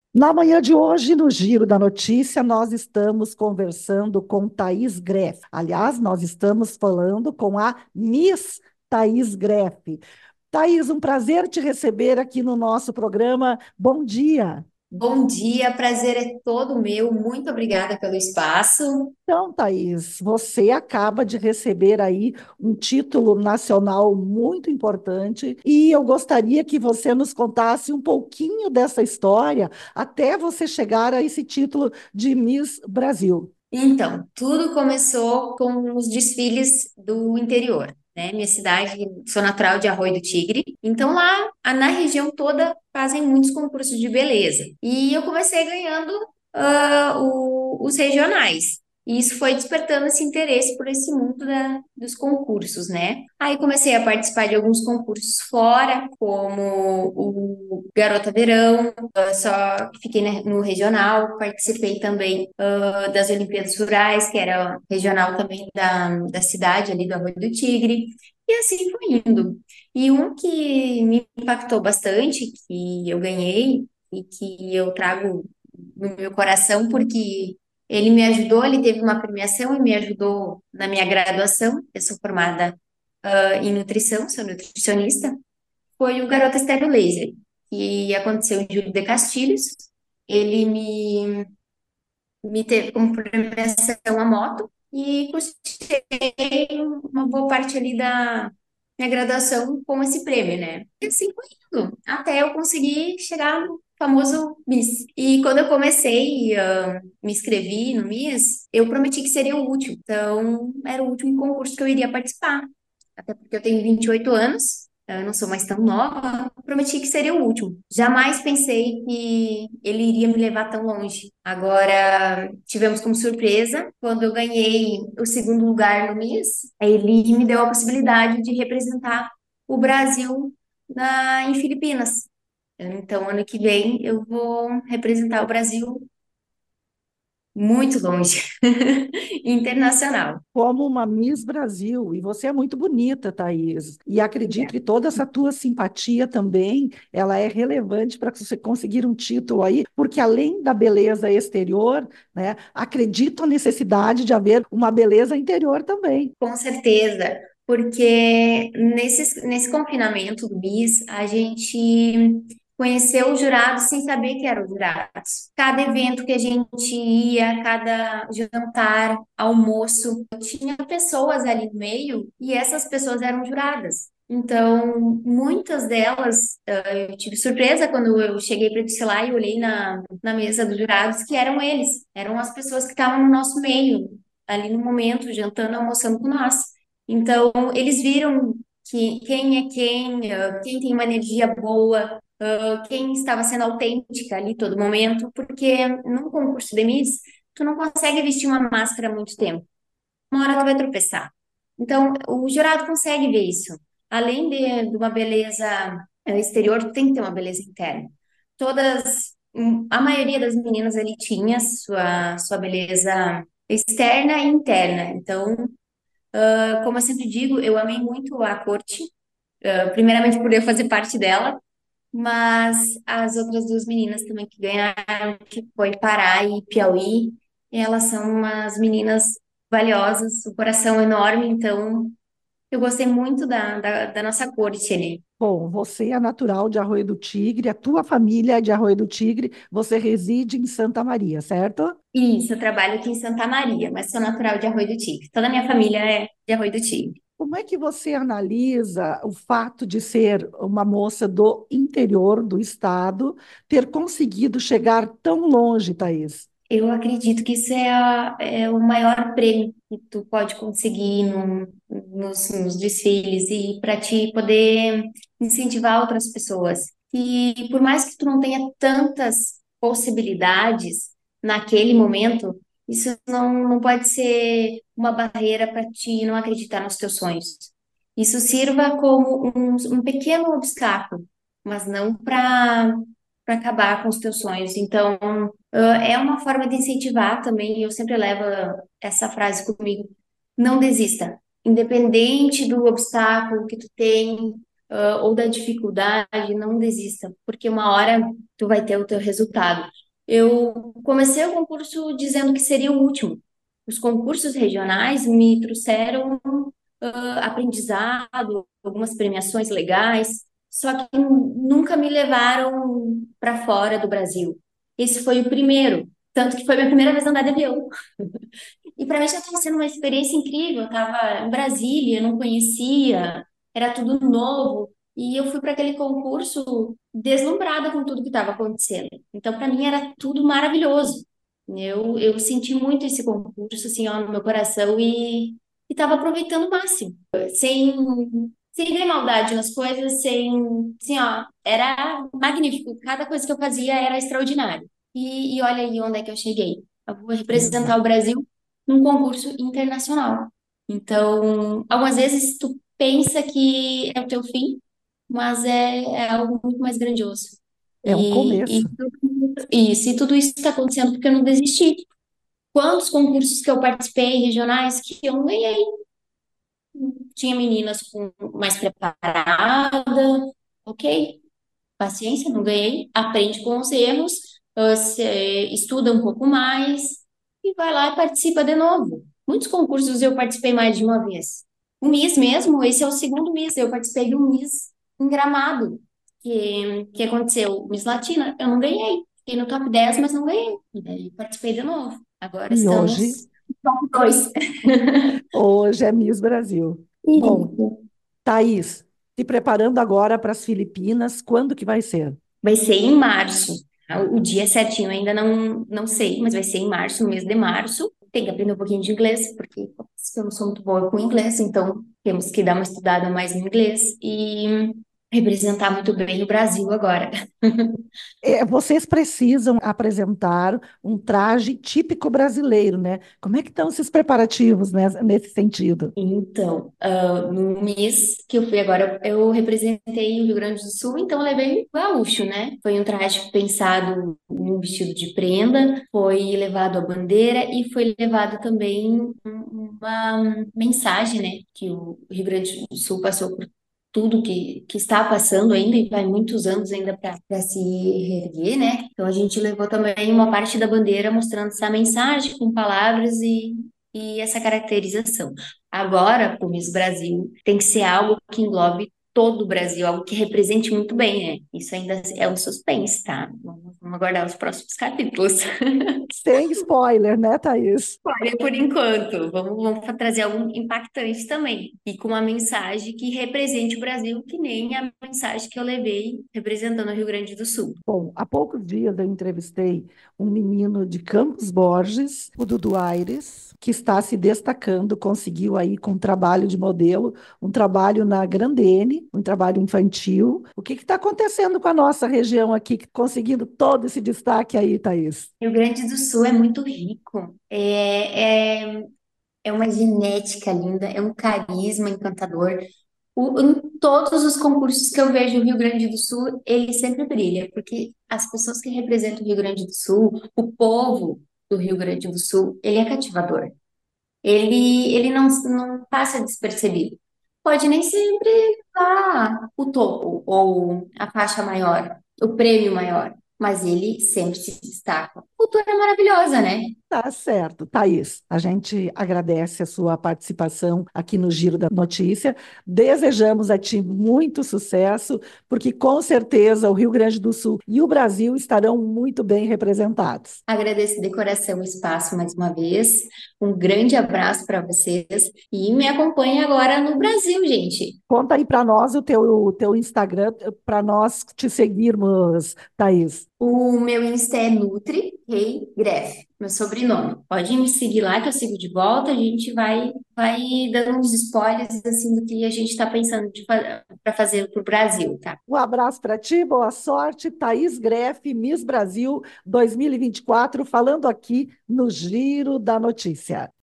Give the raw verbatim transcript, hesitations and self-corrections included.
Na manhã de hoje, no Giro da Notícia, nós estamos conversando com Thaís Greff. Aliás, nós estamos falando com a Miss Thaís Greff. Thaís, um prazer te receber aqui no nosso programa. Bom dia. Bom dia, prazer é todo meu. Muito obrigada pelo espaço. Então, Thaís, você acaba de receber aí um título nacional muito importante e eu gostaria que você nos contasse um pouquinho dessa história até você chegar a esse título de Miss Brasil. Então, tudo começou com os desfiles do interior, né? Minha cidade, sou natural de Arroio do Tigre. Então, lá, a- na região toda, fazem muitos concursos de beleza. E eu comecei ganhando ah, o- os regionais. E isso foi despertando esse interesse por esse mundo da- dos concursos, né? Aí comecei a participar de alguns concursos fora, como o Garota Verão, ah, só que fiquei né, no regional, participei também das Olimpíadas Rurais, que era regional também da, da cidade ali do Arroio do Tigre, e assim foi indo. E um que me impactou bastante, que eu ganhei e que eu trago no meu coração, porque ele me ajudou, ele teve uma premiação e me ajudou na minha graduação. Eu sou formada ah, em nutrição, sou nutricionista. Foi o Garota Estéreo Laser, que aconteceu em Júlio de Castilhos. Ele me me teve como premiação a moto e custei uma boa parte ali da minha graduação com esse prêmio, né? E assim foi indo, até eu conseguir chegar no famoso Miss. E quando eu comecei, ah, me inscrevi no Miss, eu prometi que seria o último. Então, era o último concurso que eu iria participar. Até porque eu tenho vinte e oito anos, eu não sou mais tão nova, prometi que seria o último. Jamais pensei que ele iria me levar tão longe. Agora, tivemos como surpresa, quando eu ganhei o segundo lugar no Miss, ele me deu a possibilidade de representar o Brasil na, em Filipinas. Então, ano que vem, eu vou representar o Brasil muito longe, internacional. Como uma Miss Brasil. E você é muito bonita, Thaís. E acredito que toda essa tua simpatia também, ela é relevante para você conseguir um título aí, porque além da beleza exterior, né, acredito a necessidade de haver uma beleza interior também. Com certeza, porque nesse, nesse confinamento do Bis, a gente conheceu os jurados sem saber que eram jurados. Cada evento que a gente ia, cada jantar, almoço, tinha pessoas ali no meio e essas pessoas eram juradas. Então, muitas delas, eh, eu tive surpresa quando eu cheguei para desfilar e olhei na, na mesa dos jurados que eram eles, eram as pessoas que estavam no nosso meio ali no momento, jantando, almoçando com nós. Então, eles viram que quem é quem, ah, quem tem uma energia boa, ah, quem estava sendo autêntica ali todo momento, porque num concurso de Miss, tu não consegue vestir uma máscara muito tempo. Uma hora tu vai tropeçar. Então, o jurado consegue ver isso. Além de, de uma beleza eh, exterior, tu tem que ter uma beleza interna. Todas, hum, a maioria das meninas ali tinha sua, sua beleza externa e interna. Então, ah, como eu sempre digo, eu amei muito a corte, ah, primeiramente por eu fazer parte dela, mas as outras duas meninas também que ganharam, que foi Pará e Piauí, elas são umas meninas valiosas, o coração enorme, então eu gostei muito da, da, da nossa corte ali. Bom, você é natural de Arroio do Tigre, a tua família é de Arroio do Tigre, você reside em Santa Maria, certo? Isso, eu trabalho aqui em Santa Maria, mas sou natural de Arroio do Tigre. Toda a minha família é de Arroio do Tigre. Como é que você analisa o fato de ser uma moça do interior do estado, ter conseguido chegar tão longe, Thaís? Eu acredito que isso é, a- é o maior prêmio que tu pode conseguir no- nos, nos desfiles e para te poder incentivar outras pessoas. E por mais que tu não tenha tantas possibilidades naquele momento, isso não, não pode ser uma barreira para te não acreditar nos teus sonhos. Isso sirva como um, um pequeno obstáculo, mas não para para acabar com os teus sonhos. Então, ah, é uma forma de incentivar também, e eu sempre levo essa frase comigo: não desista. Independente do obstáculo que tu tem, ah, ou da dificuldade, não desista, porque uma hora tu vai ter o teu resultado. Eu comecei o concurso dizendo que seria o último. Os concursos regionais me trouxeram ah, aprendizado, algumas premiações legais, só que nunca me levaram para fora do Brasil. Esse foi o primeiro, tanto que foi minha primeira vez andar de avião. E para mim já estava sendo uma experiência incrível. Eu estava em Brasília, não conhecia, era tudo novo. E eu fui para aquele concurso deslumbrada com tudo que estava acontecendo. Então, para mim, era tudo maravilhoso. Eu, eu senti muito esse concurso, assim, ó, no meu coração e estava aproveitando o máximo. Sem, sem ver maldade nas coisas, sem, assim, ó, era magnífico. Cada coisa que eu fazia era extraordinário. E, e olha aí onde é que eu cheguei. Eu vou representar o Exato. Brasil num concurso internacional. Então, algumas vezes tu pensa que é o teu fim, mas é, é algo muito mais grandioso. É um E, e, começo. tudo- isso, e tudo isso está acontecendo porque eu não desisti. Quantos concursos que eu participei, regionais, que eu não ganhei? Tinha meninas com mais preparada, ok, paciência, não ganhei, aprende com os erros, você estuda um pouco mais e vai lá e participa de novo. Muitos concursos eu participei mais de uma vez. O Miss mesmo, esse é o segundo Miss, eu participei de um Miss em Gramado, que, que aconteceu, Miss Latina, eu não ganhei. Fiquei no top dez, mas não ganhei. E daí participei de novo. Agora E hoje, estamos no top dois. hoje é Miss Brasil. Bom, Thaís, se preparando agora para as Filipinas, quando que vai ser? Vai ser em março. Tá? O dia certinho eu ainda não, não sei, mas vai ser em março, no mês de março. Tem que aprender um pouquinho de inglês, porque eu não sou muito boa com inglês, então temos que dar uma estudada mais no inglês e representar muito bem o Brasil agora. É, vocês precisam apresentar um traje típico brasileiro, né? Como é que estão esses preparativos, né, nesse sentido? Então, ah, no Miss que eu fui agora, eu representei o Rio Grande do Sul, então eu levei o gaúcho, né? Foi um traje pensado em um vestido de prenda, foi levado a bandeira e foi levado também um- uma mensagem, né? Que o Rio Grande do Sul passou por tudo que, que está passando ainda e vai muitos anos ainda para se reerguer, né? Então a gente levou também uma parte da bandeira mostrando essa mensagem com palavras e, e essa caracterização. Agora, para o Miss Brasil, tem que ser algo que englobe todo o Brasil, algo que represente muito bem, né? Isso ainda é um suspense, tá? Vamos, vamos aguardar os próximos capítulos. Sem spoiler, né, Thaís? Olha, por enquanto, vamos, vamos trazer algo impactante também. E com uma mensagem que represente o Brasil, que nem a mensagem que eu levei representando o Rio Grande do Sul. Bom, há poucos dias eu entrevistei um menino de Campos Borges, o Dudu Aires, que está se destacando, conseguiu aí com um trabalho de modelo, um trabalho na Grandene, um trabalho infantil. O que está acontecendo com a nossa região aqui, conseguindo todo esse destaque aí, Thaís? Rio Grande do Sul é muito rico. É, é, é uma genética linda, é um carisma encantador. O- em todos os concursos que eu vejo no Rio Grande do Sul, ele sempre brilha, porque as pessoas que representam o Rio Grande do Sul, o povo do Rio Grande do Sul, ele é cativador. Ele, ele não, não passa despercebido. Pode nem sempre dar o topo ou a faixa maior, o prêmio maior, mas ele sempre se destaca. A cultura é maravilhosa, né? Tá certo, Thaís. A gente agradece a sua participação aqui no Giro da Notícia. Desejamos a ti muito sucesso, porque com certeza o Rio Grande do Sul e o Brasil estarão muito bem representados. Agradeço de coração o espaço mais uma vez. Um grande abraço para vocês e me acompanhe agora no Brasil, gente. Conta aí para nós o teu, o teu Instagram, para nós te seguirmos, Thaís. O meu Insta é Nutri Rei Gref, meu sobrenome. Pode me seguir lá que eu sigo de volta. A gente vai vai dando uns spoilers assim do que a gente está pensando para fazer para o Brasil, tá? Um abraço para ti, boa sorte. Thaís Greff, Miss Brasil dois mil e vinte e quatro, falando aqui no Giro da Notícia.